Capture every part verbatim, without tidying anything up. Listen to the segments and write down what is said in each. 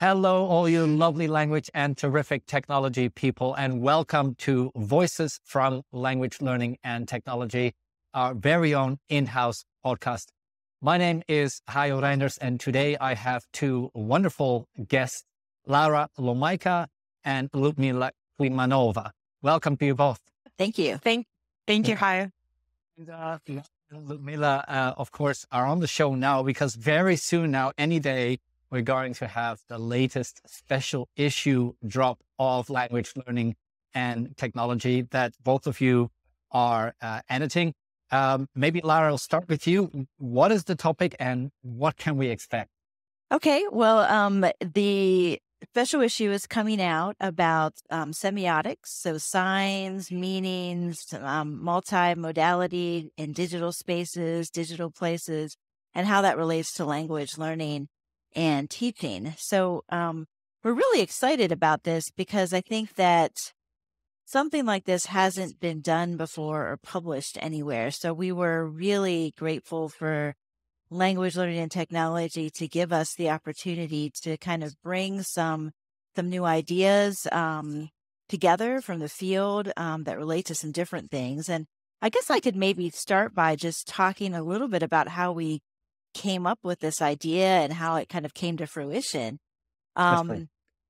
Hello, all you lovely language and terrific technology people, and welcome to Voices from Language Learning and Technology, our very own in-house podcast. My name is Hayo Reinders, and today I have two wonderful guests, Lara Lomaika and Ludmila Klimanova. Welcome to you both. Thank you. Thank, thank you, Hayo. And, uh, Ludmila, uh, of course, are on the show now because very soon now, any day, we're going to have the latest special issue drop of Language Learning and Technology that both of you are uh, editing. Um, maybe Lara, I'll start with you. What is the topic and what can we expect? Okay, well, um, the special issue is coming out about um, semiotics, so signs, meanings, um, multimodality in digital spaces, digital places, and how that relates to language learning and teaching. So um, we're really excited about this because I think that something like this hasn't been done before or published anywhere. So we were really grateful for Language Learning and Technology to give us the opportunity to kind of bring some some new ideas um, together from the field um, that relate to some different things. And I guess I could maybe start by just talking a little bit about how we came up with this idea and how it kind of came to fruition. Um,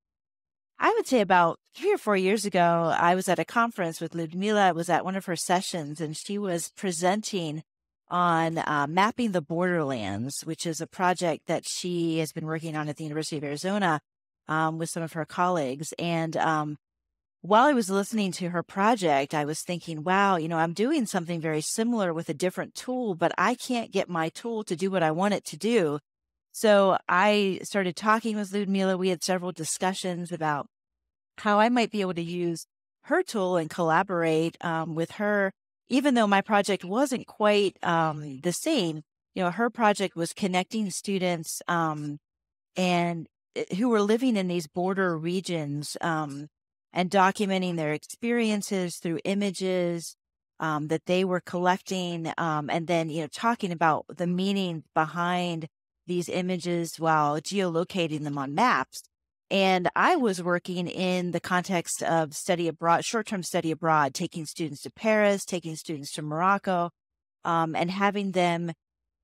I would say about three or four years ago, I was at a conference with Ludmila. I was at one of her sessions, and she was presenting on uh, mapping the borderlands, which is a project that she has been working on at the University of Arizona um, with some of her colleagues. And um, while I was listening to her project, I was thinking, wow, you know, I'm doing something very similar with a different tool, but I can't get my tool to do what I want it to do. So I started talking with Ludmila. We had several discussions about how I might be able to use her tool and collaborate um, with her, even though my project wasn't quite um, the same. You know, her project was connecting students um, and who were living in these border regions um, and documenting their experiences through images um, that they were collecting, um, and then, you know, talking about the meaning behind these images while geolocating them on maps. And I was working in the context of study abroad, short-term study abroad, taking students to Paris, taking students to Morocco, um, and having them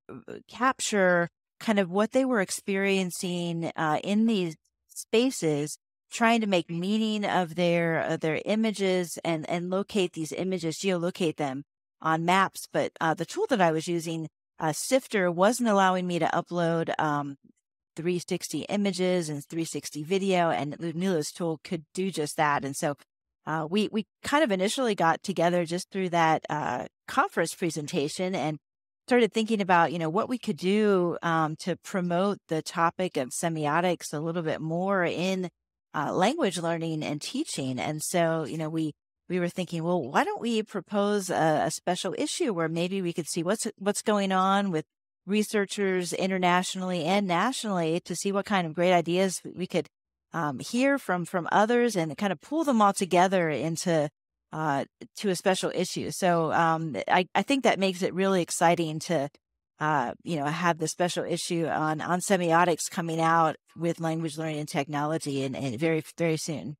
capture kind of what they were experiencing uh, in these spaces, trying to make meaning of their uh, their images and and locate these images, geolocate them on maps. But uh, the tool that I was using, uh, Sifter, wasn't allowing me to upload um, three sixty images and three sixty video, and Ludmila's tool could do just that. And so uh, we we kind of initially got together just through that uh, conference presentation and started thinking about, you know, what we could do um, to promote the topic of semiotics a little bit more in uh, language learning and teaching. And so, you know, we we were thinking, well, why don't we propose a, a special issue where maybe we could see what's what's going on with researchers internationally and nationally to see what kind of great ideas we could um, hear from from others and kind of pull them all together into uh, to a special issue. So um, I, I think that makes it really exciting to, uh, you know, have the special issue on, on semiotics coming out with Language Learning and Technology and, and very, very soon.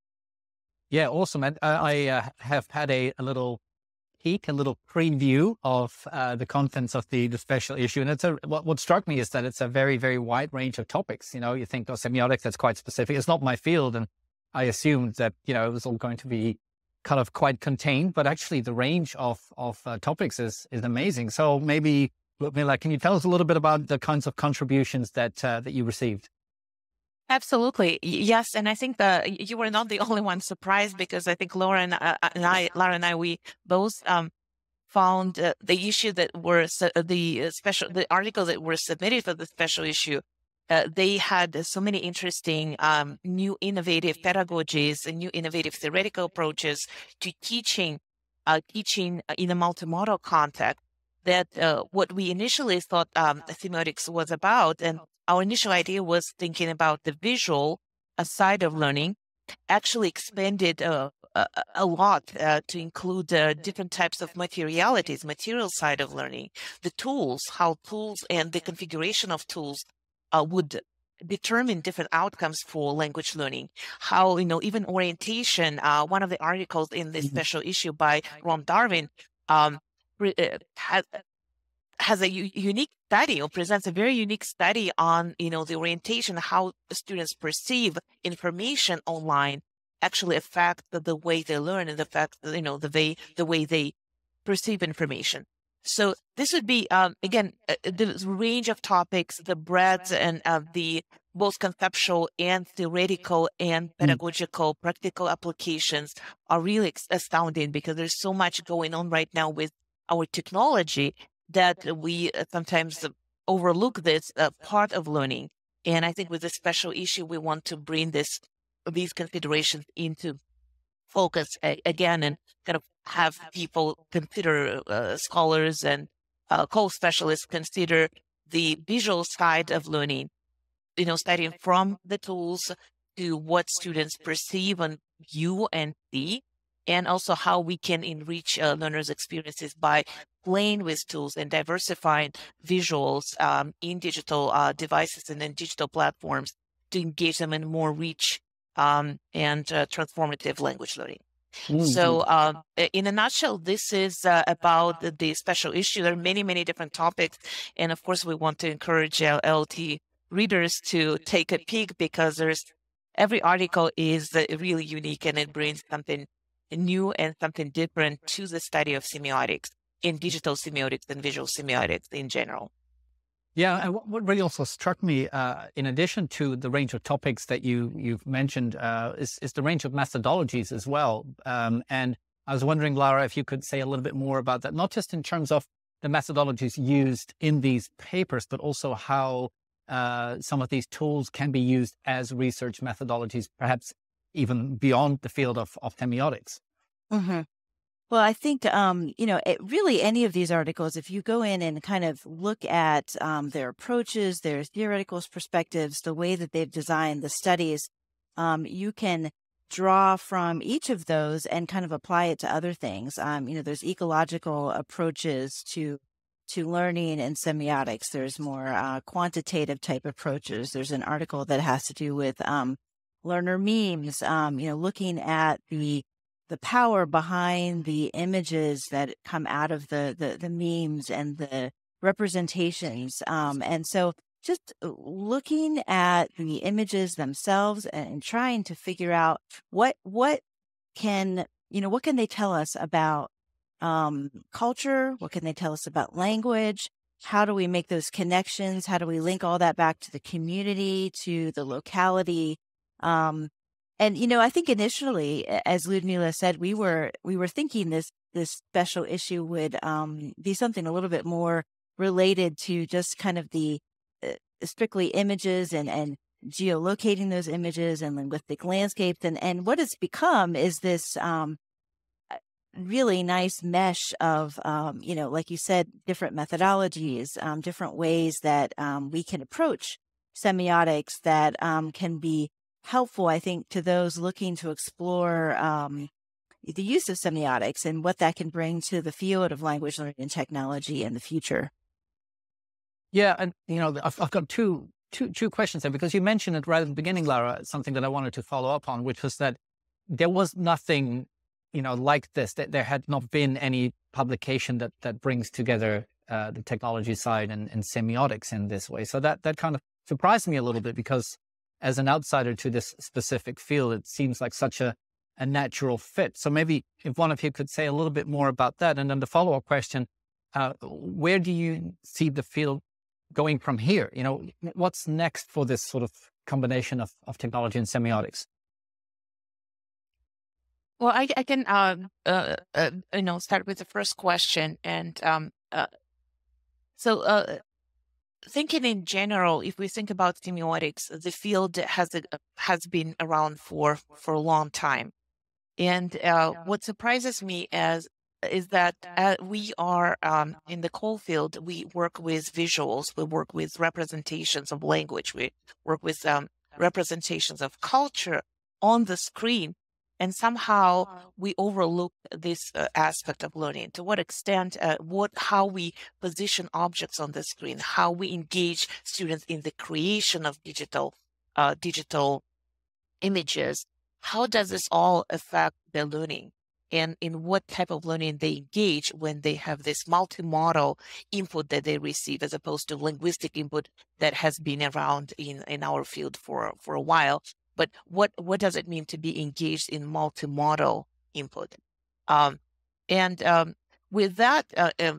Yeah, awesome. And uh, I uh, have had a, a little peek, a little preview of uh, the contents of the, the special issue. And it's a, what, what struck me is that it's a very, very wide range of topics. You know, you think of semiotics, that's quite specific. It's not my field. And I assumed that, you know, it was all going to be kind of quite contained, but actually the range of, of uh, topics is, is amazing. So maybe, Ludmila, can you tell us a little bit about the kinds of contributions that, uh, that you received? Absolutely. Yes. And I think that you were not the only one surprised, because I think Laura and, uh, and I, Lara and I, we both um, found uh, the issue that were, su- the special, the articles that were submitted for the special issue. Uh, they had so many interesting um, new innovative pedagogies and new innovative theoretical approaches to teaching, uh, teaching in a multimodal context that uh, what we initially thought um, semiotics was about, and our initial idea was thinking about the visual uh, side of learning, actually expanded uh, a, a lot uh, to include uh, different types of materialities, material side of learning, the tools, how tools and the configuration of tools uh, would determine different outcomes for language learning. How, you know, even orientation, uh, one of the articles in this special issue by Ron Darwin um, uh, has, has a u- unique study or presents a very unique study on, you know, the orientation, how students perceive information online actually affect the, the way they learn and the fact that, you know, the way, the way they perceive information. So this would be, um, again, uh, the range of topics, the breadth and uh, the both conceptual and theoretical and pedagogical practical applications are really ex- astounding, because there's so much going on right now with our technology that we uh, sometimes uh, overlook this uh, part of learning. And I think with this special issue, we want to bring this these considerations into focus a- again, and kind of have people consider, uh, scholars and uh, co-specialists consider the visual side of learning, you know, studying from the tools to what students perceive and view and see, and also how we can enrich uh, learners' experiences by playing with tools and diversifying visuals um, in digital uh, devices and in digital platforms to engage them in more rich um, and uh, transformative language learning. So, uh, in a nutshell, this is uh, about the, the special issue. There are many, many different topics. And of course, we want to encourage uh, L T readers to take a peek, because there's every article is uh, really unique, and it brings something new and something different to the study of semiotics, in digital semiotics and visual semiotics in general. Yeah, and what, what really also struck me, uh, in addition to the range of topics that you you've mentioned, uh, is is the range of methodologies as well. Um, and I was wondering, Lara, if you could say a little bit more about that, not just in terms of the methodologies used in these papers, but also how uh, some of these tools can be used as research methodologies, perhaps even beyond the field of, of semiotics. Mm-hmm. Well, I think, um, you know, it, really any of these articles, if you go in and kind of look at um, their approaches, their theoretical perspectives, the way that they've designed the studies, um, you can draw from each of those and kind of apply it to other things. Um, you know, there's ecological approaches to to learning and semiotics. There's more uh, quantitative type approaches. There's an article that has to do with um, learner memes, um, you know, looking at the the power behind the images that come out of the the, the memes and the representations. Um, and so just looking at the images themselves and trying to figure out what what can, you know, what can they tell us about um, culture? What can they tell us about language? How do we make those connections? How do we link all that back to the community, to the locality? Um, and you know, I think initially, a- as Ludmila said, we were we were thinking this this special issue would um, be something a little bit more related to just kind of the uh, strictly images and and geolocating those images and linguistic landscapes. And and what it's become is this um, uh, really nice mesh of um, you know, like you said, different methodologies, um, different ways that um, we can approach semiotics that um, can be helpful, I think, to those looking to explore um, the use of semiotics and what that can bring to the field of language learning and technology in the future. Yeah, and you know, I've, I've got two, two, two questions there, because you mentioned it right at the beginning, Lara, something that I wanted to follow up on, which was that there was nothing, you know, like this. That there had not been any publication that that brings together uh, the technology side and, and semiotics in this way. So that that kind of surprised me a little bit, because as an outsider to this specific field, it seems like such a a natural fit. So maybe if one of you could say a little bit more about that, and then the follow up question: uh, where do you see the field going from here? You know, what's next for this sort of combination of, of technology and semiotics? Well, I, I can, uh, uh, uh, you know, start with the first question. And um, uh, so uh, thinking in general, if we think about semiotics, the field has a, has been around for for a long time. And uh, what surprises me as is that uh, we are um, in the coal field. We work with visuals. We work with representations of language. We work with um, representations of culture on the screen. And somehow we overlook this uh, aspect of learning. To what extent, uh, what, how we position objects on the screen, how we engage students in the creation of digital, uh, digital images. How does this all affect their learning? And in what type of learning they engage when they have this multimodal input that they receive, as opposed to linguistic input that has been around in, in our field for, for a while. But what, what does it mean to be engaged in multimodal input? Um, and um, with that, uh, um,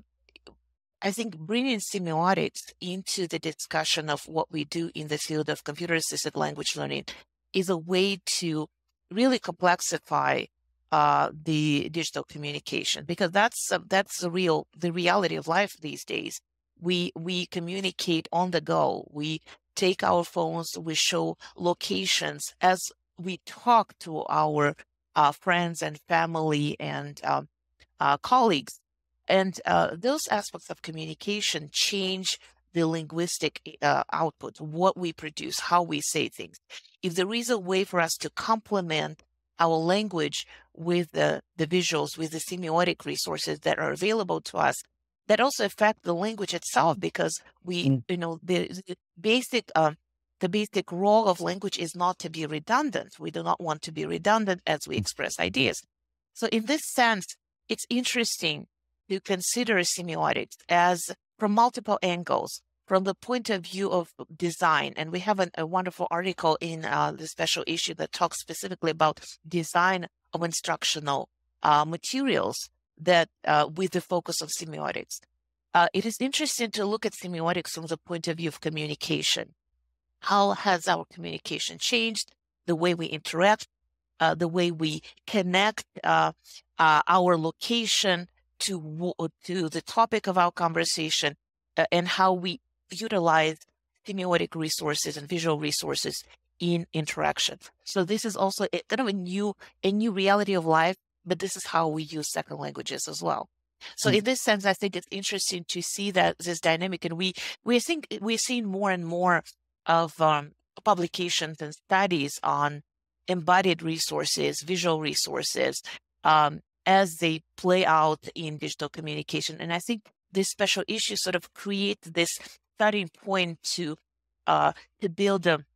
I think bringing semiotics into the discussion of what we do in the field of computer-assisted language learning is a way to really complexify uh, the digital communication, because that's uh, that's the real the reality of life these days. We we communicate on the go. We take our phones. We show locations as we talk to our uh, friends and family and um, uh, colleagues, and uh, those aspects of communication change the linguistic uh, output, what we produce, how we say things. If there is a way for us to complement our language with the, the visuals, with the semiotic resources that are available to us, that also affect the language itself, because we, mm. you know, the, the basic, uh, the basic role of language is not to be redundant. We do not want to be redundant as we express ideas. So in this sense, it's interesting to consider semiotics as from multiple angles, from the point of view of design. And we have an, a wonderful article in uh, the special issue that talks specifically about design of instructional uh, materials that uh, with the focus of semiotics. Uh, it is interesting to look at semiotics from the point of view of communication. How has our communication changed? The way we interact, uh, the way we connect uh, uh, our location to, to the topic of our conversation, uh, and how we utilize semiotic resources and visual resources in interaction. So this is also a, kind of a new, a new reality of life, but this is how we use second languages as well. So mm-hmm. in this sense, I think it's interesting to see that this dynamic, and we we think we're seeing more and more of um, publications and studies on embodied resources, visual resources, um, as they play out in digital communication. And I think this special issue sort of creates this starting point to uh, to build a,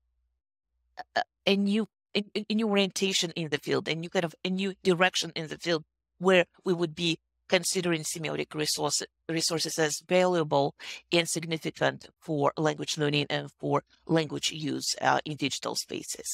a, a new a, a new orientation in the field, a new kind of a new direction in the field, where we would be considering semiotic resource, resources as valuable and significant for language learning and for language use uh, in digital spaces.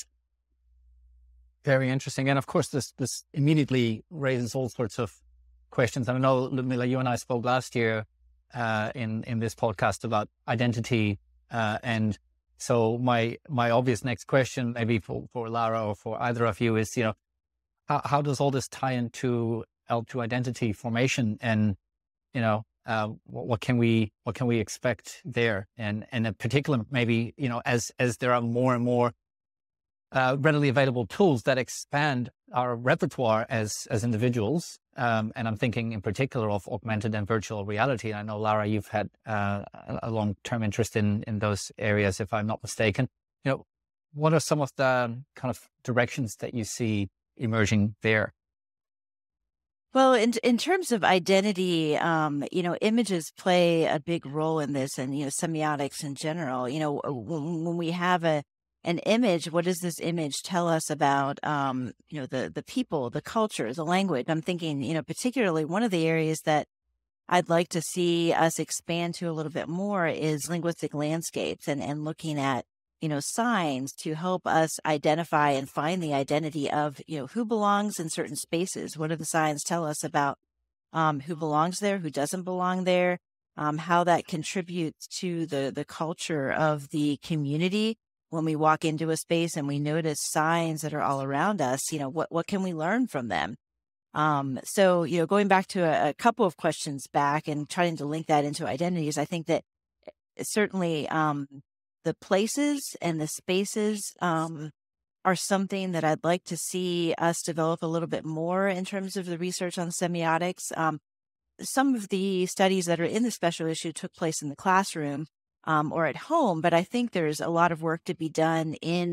Very interesting. And of course, this this immediately raises all sorts of questions. I know, Ludmila, you and I spoke last year uh, in, in this podcast about identity. Uh, and so my my obvious next question, maybe for, for Lara or for either of you, is, you know, how, how does all this tie into L two identity formation? And, you know, uh, what, what can we what can we expect there? And, and in particular, maybe, you know, as as there are more and more Uh, readily available tools that expand our repertoire as as individuals, um, and I'm thinking in particular of augmented and virtual reality. I know, Lara, you've had uh, a long-term interest in in those areas, if I'm not mistaken. You know, what are some of the kind of directions that you see emerging there? Well, in in terms of identity, um, you know, images play a big role in this, and you know, semiotics in general. You know, when, when we have a an image, what does this image tell us about, um, you know, the the people, the culture, the language? I'm thinking, you know, particularly one of the areas that I'd like to see us expand to a little bit more is linguistic landscapes, and and looking at, you know, signs to help us identify and find the identity of, you know, who belongs in certain spaces. What do the signs tell us about um, who belongs there, who doesn't belong there, um, how that contributes to the the culture of the community. When we walk into a space and we notice signs that are all around us, you know, what, what can we learn from them? Um, so, you know, going back to a, a couple of questions back and trying to link that into identities, I think that certainly um, the places and the spaces um, are something that I'd like to see us develop a little bit more in terms of the research on semiotics. Um, some of the studies that are in the special issue took place in the classroom Um, or at home, but I think there's a lot of work to be done in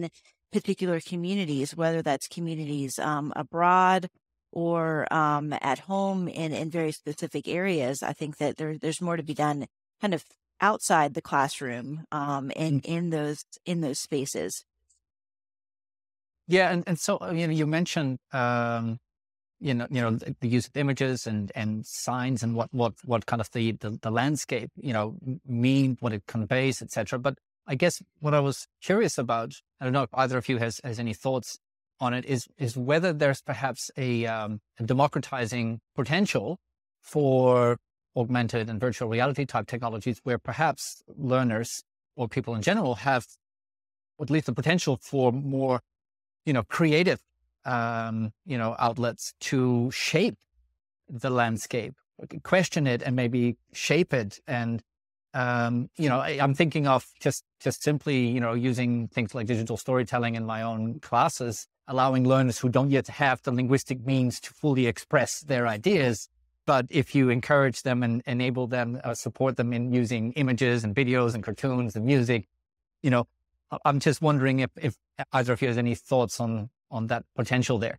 particular communities, whether that's communities um, abroad or um, at home in, in very specific areas. I think that there, there's more to be done kind of outside the classroom um, and in those in those spaces. Yeah, and, and so you know, you mentioned um, you know, you know, the, the use of images and and signs and what what what kind of the the, the landscape, you know, mean, what it conveys, et cetera. But I guess what I was curious about, I don't know if either of you has has any thoughts on it, is is whether there's perhaps a, um, a democratizing potential for augmented and virtual reality type technologies, where perhaps learners or people in general have at least the potential for more, you know, creative, um, you know, outlets to shape the landscape, question it, and maybe shape it. And, um, you know, I, I'm thinking of just, just simply, you know, using things like digital storytelling in my own classes, allowing learners who don't yet have the linguistic means to fully express their ideas. But if you encourage them and enable them, uh, support them in using images and videos and cartoons and music, you know, I'm just wondering if, if either of you has any thoughts on, on that potential there.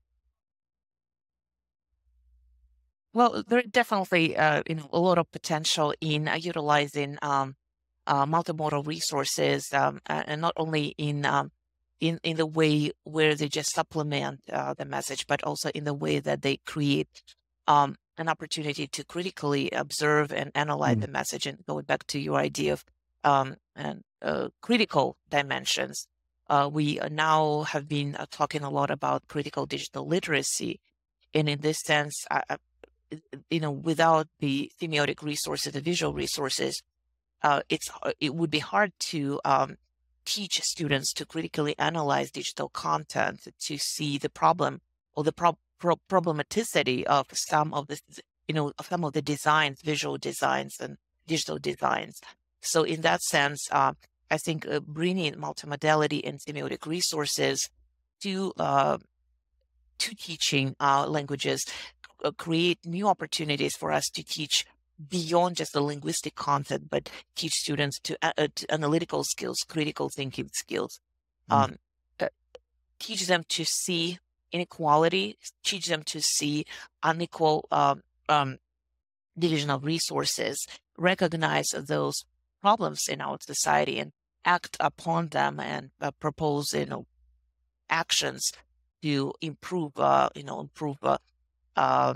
Well, there definitely uh, you know, a lot of potential in uh, utilizing um, uh, multimodal resources, um, and not only in um, in in the way where they just supplement uh, the message, but also in the way that they create um, an opportunity to critically observe and analyze Mm. the message. And going back to your idea of um, and uh, critical dimensions, uh, we now have been uh, talking a lot about critical digital literacy, and in this sense, I, I, you know, without the semiotic resources, the visual resources, uh, it's it would be hard to um, teach students to critically analyze digital content, to see the problem or the pro- pro- problematicity of some of the, you know, of some of the designs, visual designs and digital designs. So in that sense, uh, I think uh, bringing multimodality and semiotic resources to uh, to teaching uh, languages uh, create new opportunities for us to teach beyond just the linguistic content, but teach students to, uh, uh, to analytical skills, critical thinking skills, Mm. um, uh, teach them to see inequality, teach them to see unequal um, um, division of resources, recognize those problems in our society and act upon them, and uh, propose, you know, actions to improve, uh, you know, improve uh, uh,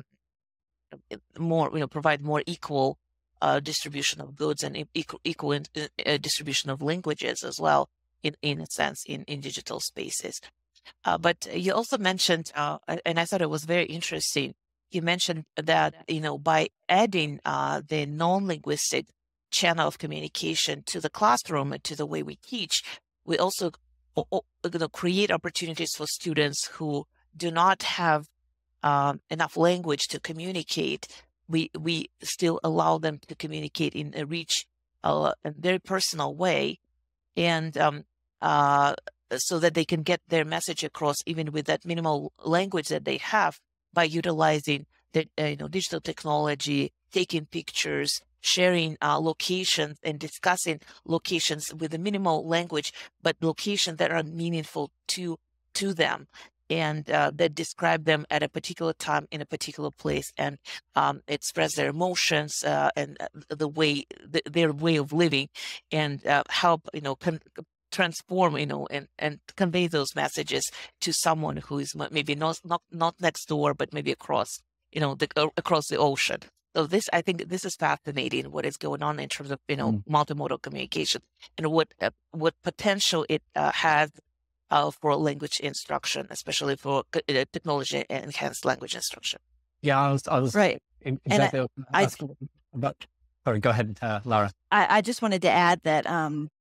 more, you know, provide more equal uh, distribution of goods and equal, equal in, uh, distribution of languages as well, in, in a sense, in, in digital spaces. Uh, but you also mentioned, uh, and I thought it was very interesting, you mentioned that, you know, by adding uh, the non-linguistic channel of communication to the classroom and to the way we teach, we also o- o- you know, create opportunities for students who do not have um, enough language to communicate. We we still allow them to communicate in a rich, uh, a very personal way, and um, uh, so that they can get their message across even with that minimal language that they have, by utilizing the uh, you know, digital technology, taking pictures, sharing uh, locations, and discussing locations with a minimal language, but locations that are meaningful to to them, and uh, that describe them at a particular time in a particular place, and um, express their emotions uh, and uh, the way the, their way of living, and uh, help, you know, con- transform, you know, and and convey those messages to someone who is maybe not not not next door, but maybe across, you know, the, uh, across the ocean. So this, I think, this is fascinating. What is going on in terms of, you know, Mm. multimodal communication, and what uh, what potential it uh, has uh, for language instruction, especially for uh, technology enhanced language instruction. Yeah, I was, I was Right. And I, exactly I, asking about. Sorry, go ahead, uh, Laura. I I just wanted to add that um,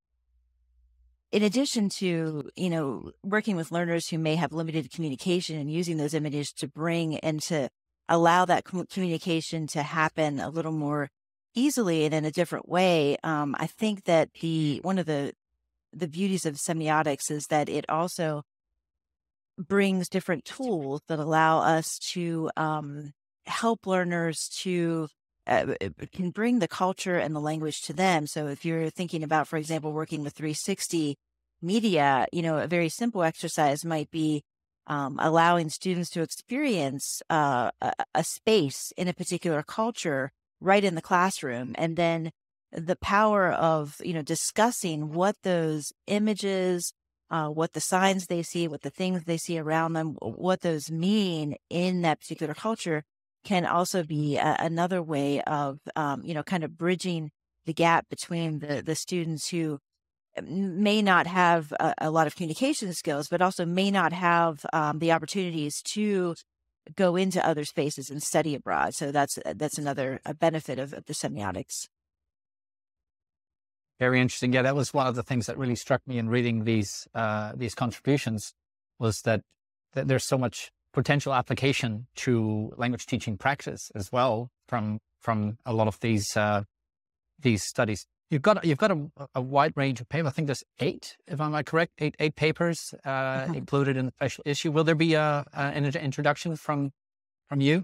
in addition to, you know, working with learners who may have limited communication and using those images to bring and to allow that com- communication to happen a little more easily and in a different way, um, I think that the one of the the beauties of semiotics is that it also brings different tools that allow us to um, help learners to uh, can bring the culture and the language to them. So if you're thinking about, for example, working with three sixty, media, you know, a very simple exercise might be um, allowing students to experience uh, a, a space in a particular culture right in the classroom. And then the power of, you know, discussing what those images, uh, what the signs they see, what the things they see around them, what those mean in that particular culture can also be a, another way of, um, you know, kind of bridging the gap between the, the students who may not have a, a lot of communication skills, but also may not have um, the opportunities to go into other spaces and study abroad. So that's that's another a benefit of, of the semiotics. Very interesting. Yeah, that was one of the things that really struck me in reading these uh, these contributions was that, that there's so much potential application to language teaching practice as well from from a lot of these uh, these studies. You've got you've got a, a wide range of papers. I think there's eight, if I'm correct, eight eight papers uh, uh-huh. included in the special issue. Will there be a, a an introduction from from you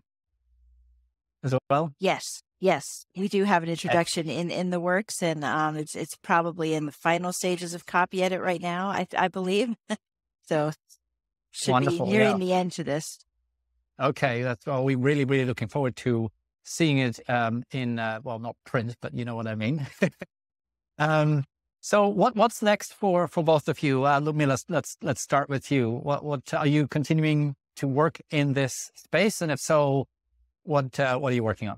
as well? Yes, yes, we do have an introduction in, in the works, and um, it's it's probably in the final stages of copy edit right now, I I believe. So should Wonderful, be nearing yeah. the end to this. Okay, that's well. We're really really looking forward to seeing it um, in uh, well, not print, but you know what I mean. um, so what what's next for for both of you? Uh, Ludmila, let's let's let's start with you. What what are you continuing to work in this space, and if so, what uh, what are you working on?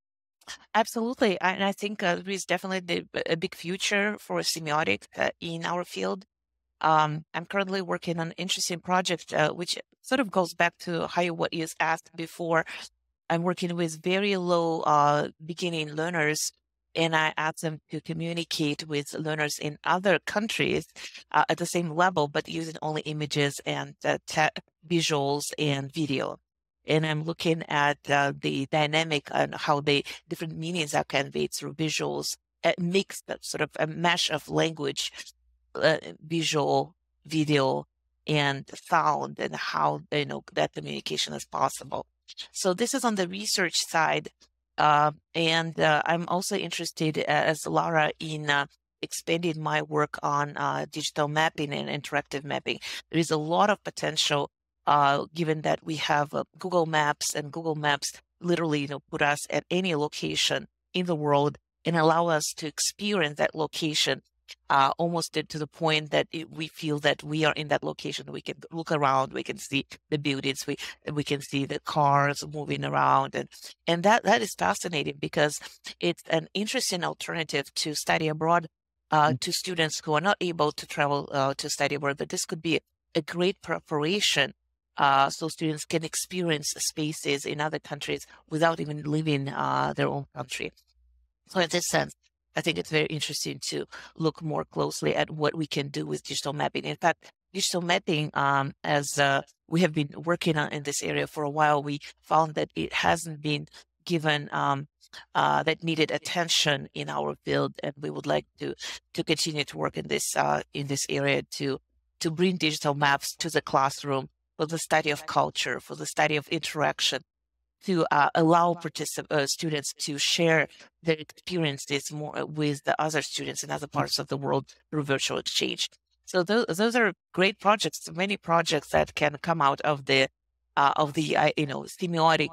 Absolutely. And I think uh, there is definitely the, a big future for semiotics uh, in our field. Um, I'm currently working on an interesting project, uh, which sort of goes back to how you, what you asked before. I'm working with very low uh, beginning learners, and I ask them to communicate with learners in other countries uh, at the same level, but using only images and uh, te- visuals and video. And I'm looking at uh, the dynamic and how the different meanings are conveyed through visuals, a mix, that sort of a mesh of language, uh, visual, video, and sound, and how, you know, that communication is possible. So this is on the research side. Uh, and uh, I'm also interested, as Laura, in uh, expanding my work on uh, digital mapping and interactive mapping. There is a lot of potential Uh, given that we have uh, Google Maps, and Google Maps literally, you know, put us at any location in the world and allow us to experience that location uh, almost to the point that it, we feel that we are in that location. We can look around, we can see the buildings, we we can see the cars moving around, and and that that is fascinating because it's an interesting alternative to study abroad uh, mm-hmm. to students who are not able to travel uh, to study abroad. But this could be a great preparation. Uh, so students can experience spaces in other countries without even leaving uh, their own country. So in this sense, I think it's very interesting to look more closely at what we can do with digital mapping. In fact, digital mapping, um, as uh, we have been working on in this area for a while, we found that it hasn't been given um, uh, that needed attention in our field, and we would like to to continue to work in this uh, in this area to to bring digital maps to the classroom, for the study of culture, for the study of interaction, to uh, allow particip- uh, students to share their experiences more with the other students in other parts of the world through virtual exchange. So those those are great projects, many projects that can come out of the uh, of the uh, you know semiotic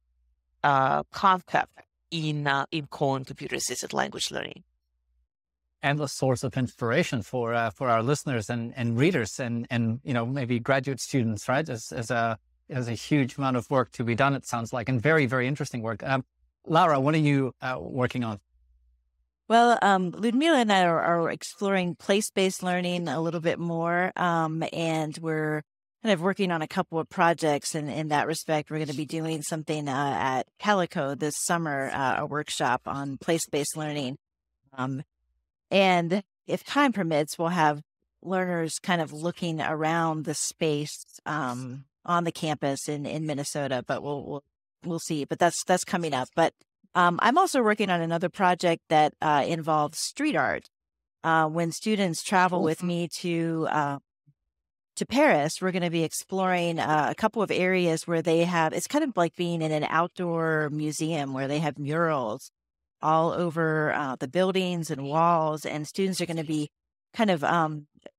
uh, concept in uh, in core and computer assisted language learning. Endless source of inspiration for uh, for our listeners and, and readers and and you know maybe graduate students, right? As as a as a huge amount of work to be done, it sounds like, and very very interesting work. Um, Laura, what are you uh, working on? Well, um, Ludmila and I are, are exploring place-based learning a little bit more, um, and we're kind of working on a couple of projects. And in that respect, we're going to be doing something uh, at Calico this summer, uh, a workshop on place-based learning. Um, And if time permits, we'll have learners kind of looking around the space um, on the campus in, in Minnesota, but we'll, we'll we'll see. But that's that's coming up. But um, I'm also working on another project that uh, involves street art. Uh, when students travel with me to uh, to Paris, we're going to be exploring uh, a couple of areas where they have. It's kind of like being in an outdoor museum where they have murals all over uh, the buildings and walls, and students are going to be kind of um,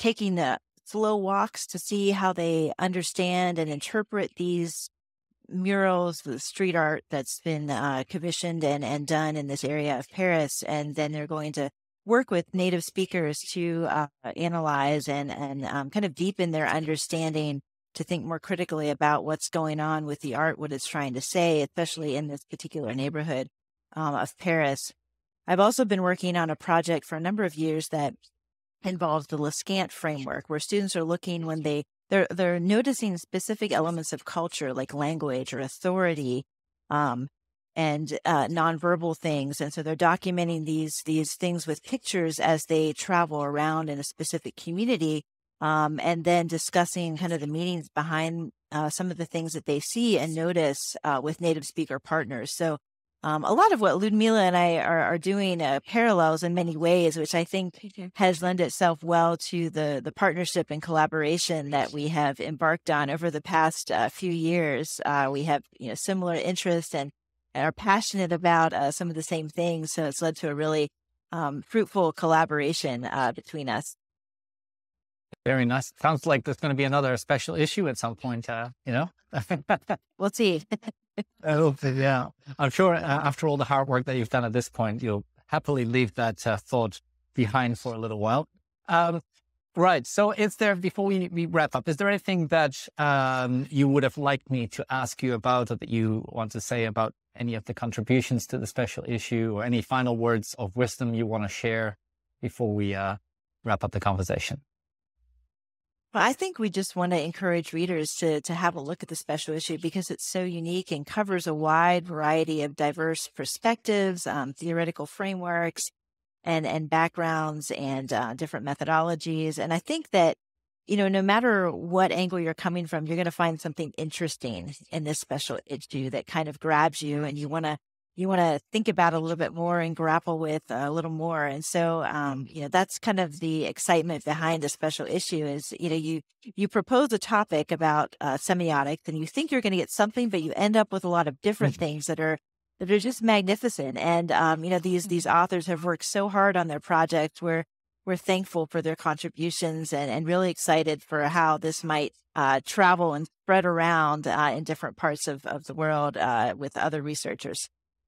taking the slow walks to see how they understand and interpret these murals, the street art that's been uh, commissioned and, and done in this area of Paris. And then they're going to work with native speakers to uh, analyze and, and um, kind of deepen their understanding, to think more critically about what's going on with the art, what it's trying to say, especially in this particular neighborhood um, of Paris. I've also been working on a project for a number of years that involves the Lescant framework, where students are looking when they They're they're noticing specific elements of culture like language or authority, um, and uh, nonverbal things, and so they're documenting these these things with pictures as they travel around in a specific community, um, and then discussing kind of the meanings behind uh, some of the things that they see and notice uh, with native speaker partners. So. Um, a lot of what Ludmila and I are, are doing uh, parallels in many ways, which I think has lent itself well to the the partnership and collaboration that we have embarked on over the past uh, few years. Uh, we have you know similar interests and are passionate about uh, some of the same things, so it's led to a really um, fruitful collaboration uh, between us. Very nice. Sounds like there's going to be another special issue at some point. Uh, you know, we'll see. Oh, yeah, I'm sure uh, after all the hard work that you've done at this point, you'll happily leave that uh, thought behind for a little while. Um, right. So is there, before we, we wrap up, is there anything that um, you would have liked me to ask you about, or that you want to say about any of the contributions to the special issue, or any final words of wisdom you want to share before we uh, wrap up the conversation? Well, I think we just want to encourage readers to to have a look at the special issue because it's so unique and covers a wide variety of diverse perspectives, um, theoretical frameworks, and and backgrounds, and uh, different methodologies. And I think that, you know, no matter what angle you're coming from, you're going to find something interesting in this special issue that kind of grabs you, and you want to you want to think about a little bit more and grapple with a little more. And so, um, you know, that's kind of the excitement behind a special issue is, you know, you, you propose a topic about uh, semiotics and you think you're going to get something, but you end up with a lot of different things that are, that are just magnificent. And, um, you know, these, these authors have worked so hard on their projects. We're, we're thankful for their contributions and, and really excited for how this might uh, travel and spread around uh, in different parts of, of the world uh, with other researchers.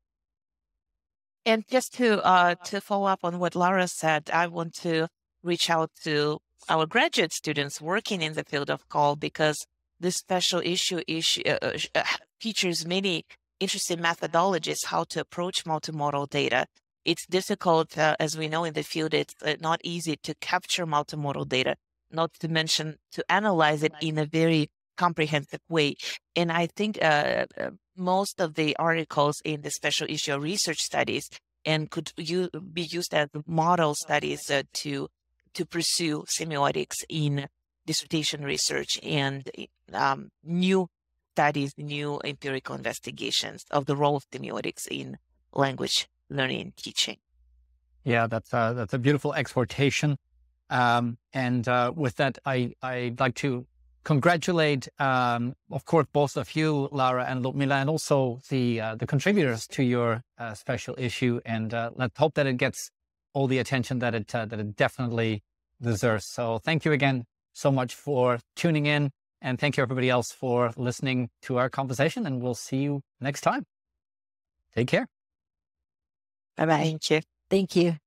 And just to uh, to follow up on what Laura said, I want to reach out to our graduate students working in the field of C O L, because this special issue issue uh, uh, features many interesting methodologies how to approach multimodal data. It's difficult, uh, as we know in the field, it's uh, not easy to capture multimodal data, not to mention to analyze it in a very comprehensive way. And I think uh, uh, most of the articles in the special issue are research studies and could u- be used as model studies uh, to to pursue semiotics in dissertation research and um, new studies, new empirical investigations of the role of semiotics in language learning and teaching. Yeah, that's a, that's a beautiful exhortation. Um, and uh, with that, I, I'd like to congratulate, um, of course, both of you, Laura and Ludmila, and also the uh, the contributors to your uh, special issue. And uh, let's hope that it gets all the attention that it uh, that it definitely deserves. So thank you again so much for tuning in, and thank you everybody else for listening to our conversation. And we'll see you next time. Take care. Bye bye. Thank you. Thank you.